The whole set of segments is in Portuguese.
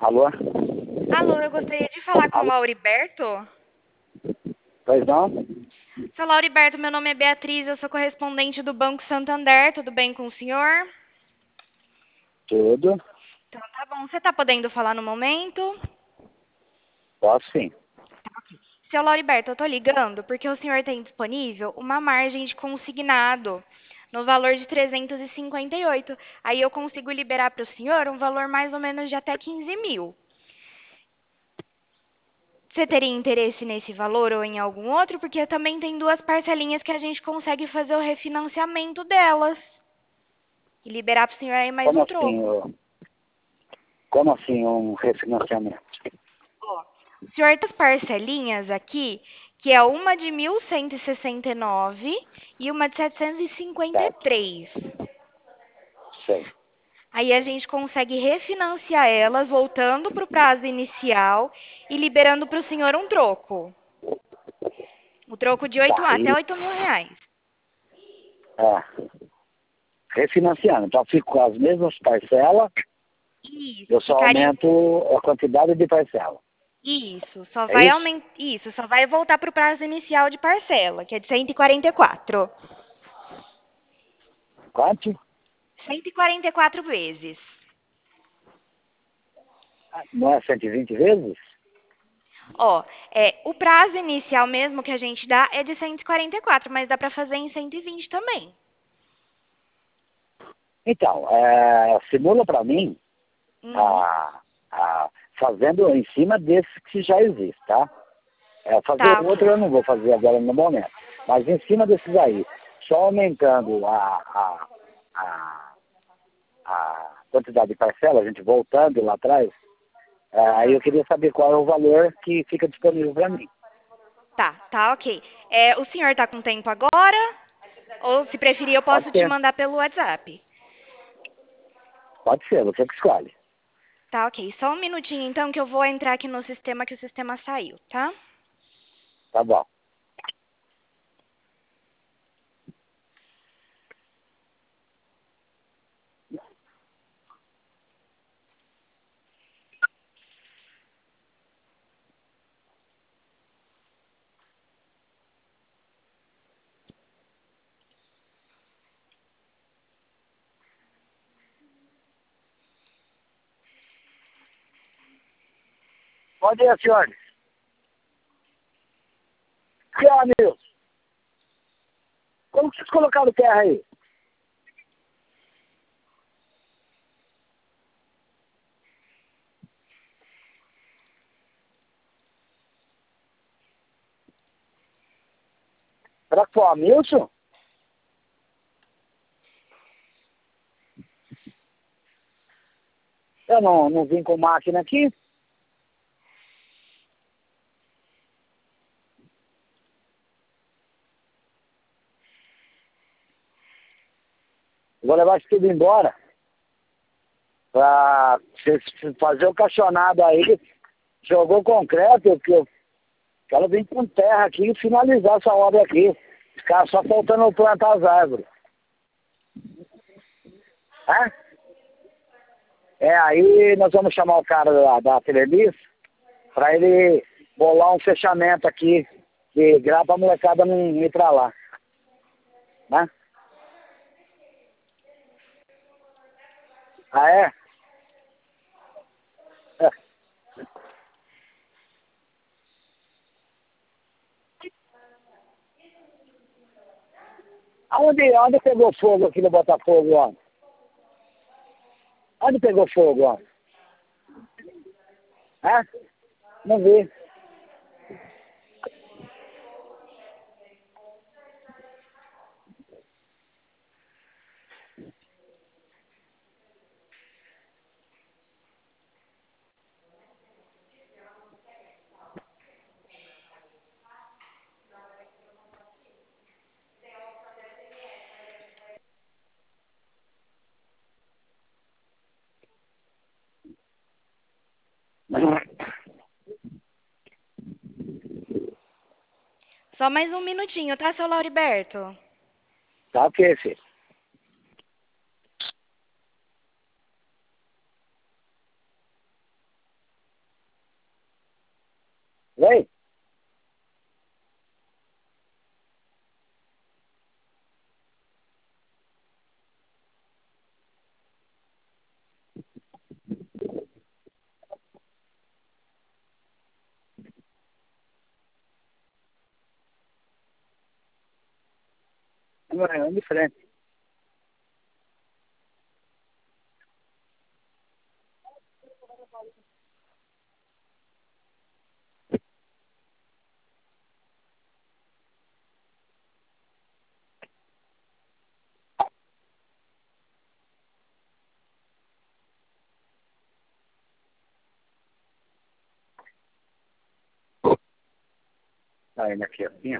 Alô? Alô, eu gostaria de falar com o Alô? Lauriberto. Pois não? Seu Lauriberto, meu nome é Beatriz, eu sou correspondente do Banco Santander, tudo bem com o senhor? Tudo. Então tá bom, você está podendo falar no momento? Posso sim. Seu Lauriberto, eu estou ligando porque o senhor tem disponível uma margem de consignado no valor de 358. Aí eu consigo liberar para o senhor um valor mais ou menos de até 15 mil. Você teria interesse nesse valor ou em algum outro? Porque também tem duas parcelinhas que a gente consegue fazer o refinanciamento delas. E liberar para o senhor aí mais Como um assim, troco. como assim um refinanciamento? Ó, o senhor tem as parcelinhas aqui, que é uma de 1.169 e uma de Certo. 753. Sei. Aí a gente consegue refinanciar elas, voltando para o prazo inicial e liberando para o senhor um troco. O troco de Tá. até 8 mil reais. É, refinanciando. Então, eu fico com as mesmas parcelas, Isso, eu só ficaria. aumento a quantidade de parcela. Isso, só É vai isso? aumentar. Isso, só vai voltar para o prazo inicial de parcela, que é de 144. Quanto? 144 vezes. Não é 120 vezes? Ó, o prazo inicial mesmo que a gente dá é de 144, mas dá para fazer em 120 também. Então, simula para mim Uhum. a, fazendo em cima desse que já existe, tá? Fazer Tá, outro eu ok. não vou fazer agora no momento. Mas em cima desses aí, só aumentando a, a quantidade de parcela, a gente voltando lá atrás, aí Aham. eu queria saber qual é o valor que fica disponível para mim. Tá, ok. O senhor tá com tempo agora? Ou se preferir, eu Pode posso te ser, mandar pelo WhatsApp. pode ser, você que escolhe. Tá, ok. Só um minutinho então que eu vou entrar aqui no sistema que o sistema saiu, tá? Tá bom. Pode ir, senhores. Que amigo? Como que vocês colocaram terra aí? Será que foi o Hamilton? Eu não vim com máquina aqui. Vou levar isso tudo embora. Pra fazer o caixonado aí. Jogou concreto, porque eu quero vir com terra aqui e finalizar essa obra aqui. Ficar só faltando plantar as árvores. Aí nós vamos chamar o cara da Telemis para ele bolar um fechamento aqui que grava a molecada não ir pra lá. Né? Ah, é? É. Onde pegou fogo aqui no Botafogo, ó? Onde pegou fogo, ó? Não vi. Só mais um minutinho, tá, seu Lauriberto? Tá ok, filho. Oi? Não, é de frente. Tá indo aqui assim, ó.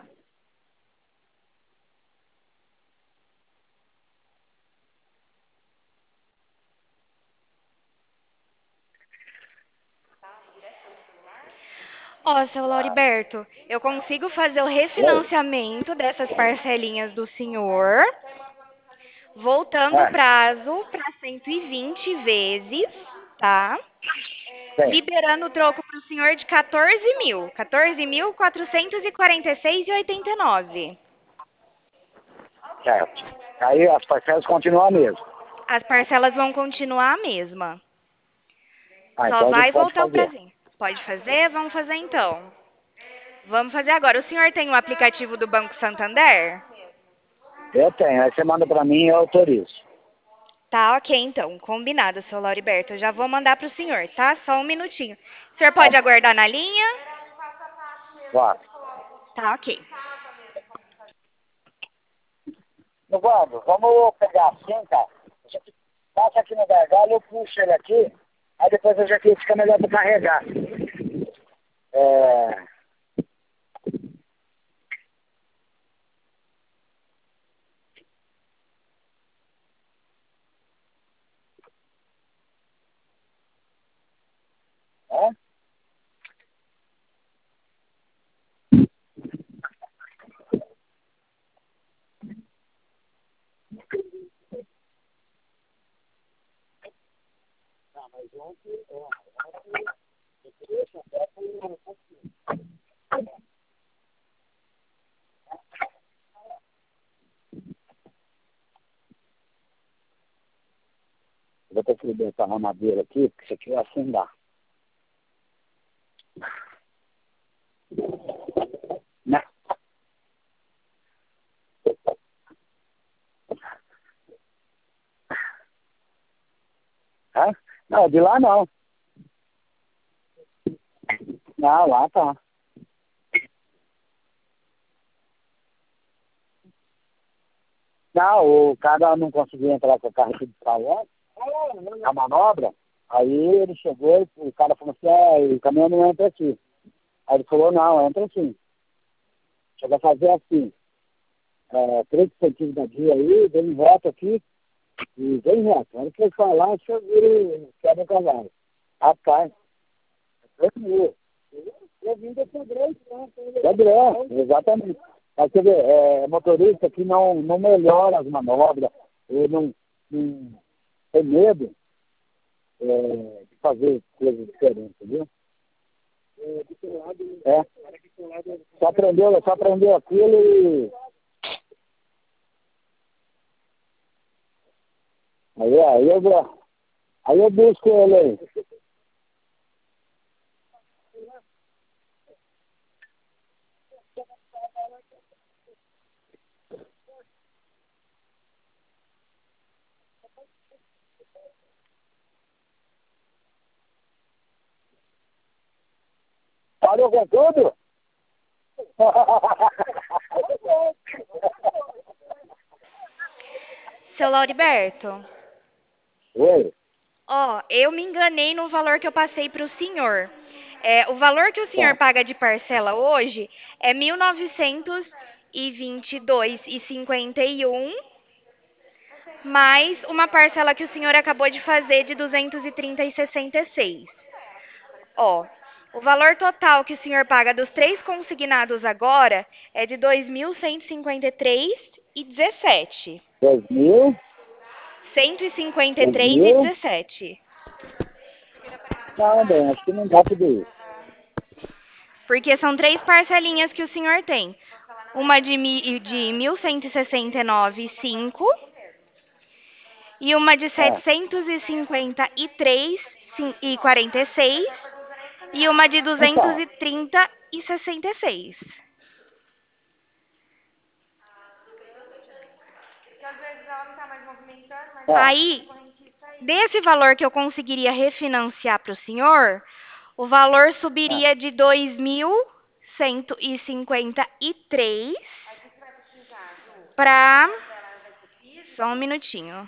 Ó, seu Lauriberto, eu consigo fazer o Oi? refinanciamento dessas parcelinhas do senhor, voltando o É, prazo para 120 vezes, tá? tem. Liberando o troco para o senhor de 14 mil. 14.446,89. Certo. Aí as parcelas continuam a mesma. As parcelas vão continuar a mesma. Ah, Só então a gente vai pode voltar o fazer. prazinho. Pode fazer? Vamos fazer então. Vamos fazer agora. O senhor tem o aplicativo do Banco Santander? Eu tenho. Aí você manda pra mim e eu autorizo. Tá, ok, então. Combinado, seu Lauriberto. Eu já vou mandar pro senhor, tá? Só um minutinho. O senhor Tá? pode aguardar na linha? Claro. Tá, ok. Eduardo, vamos pegar assim, cara. A gente passa aqui no gargalo, eu puxo ele aqui, aí depois eu já que fica melhor pra carregar. É... É? Vou ter que libertar uma madeira aqui, porque isso aqui vai afundar. Né? Hã? Não, de lá não. Não, lá tá. Não, o cara não conseguiu entrar com o carro aqui de salão, a manobra, aí ele chegou e o cara falou assim, o caminhão não entra aqui. Aí ele falou, não, entra sim. Chega a fazer assim, 3 centímetros da dia aí, vem reto aqui, e vem reto. Na hora que ele falar, você vira quebra o cavalo. Rapaz, eu vim da Pedreira, exatamente. Mas você vê, motorista que não melhora as manobras, ele não tem medo de fazer coisas diferentes, viu? É. Só aprendeu aquilo e aí eu busco ele aí. Parou com tudo? Seu Lauriberto, Oi, ó, eu me enganei no valor que eu passei pro senhor. O valor que o senhor tá. paga de parcela hoje é 1.922,51, mais uma parcela que o senhor acabou de fazer de 230,66. Ó, o valor total que o senhor paga dos três consignados agora é de 2.153,17. 2000, 2000, 153,17. não, bem, acho que não dá tudo isso. Porque são 3 parcelinhas que o senhor tem. Uma de 1.169,5 e uma de Ah, 753,46 e uma de então, 230,66. ah, Aí, desse valor que eu conseguiria refinanciar para o senhor, o valor ah, subiria de 2.153 para. Só um minutinho.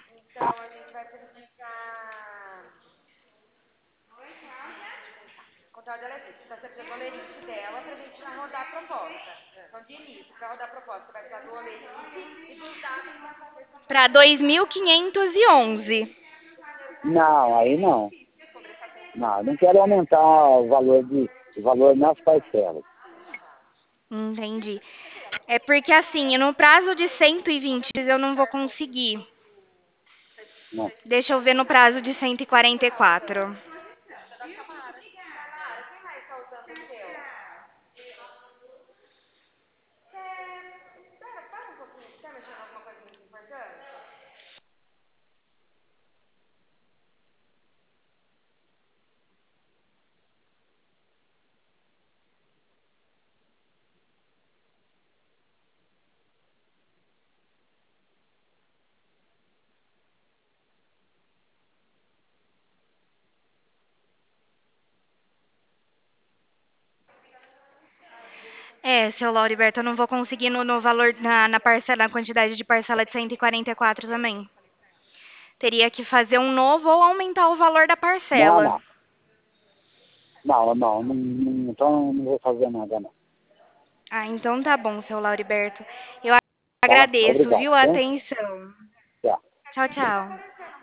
Para 2.511. não, aí não. Não, eu não quero aumentar o valor nas parcelas. Entendi. É porque assim, no prazo de 120 eu não vou conseguir. Né? Deixa eu ver no prazo de 144. É, seu Lauriberto, eu não vou conseguir no valor, na parcela, na quantidade de parcela de 144 também. Teria que fazer um novo ou aumentar o valor da Não, parcela. não. Não, então não vou fazer nada, não. Ah, então tá bom, seu Lauriberto. Eu Tá? agradeço, Obrigado, viu, a tá? atenção. Tchau. Tchau, tchau.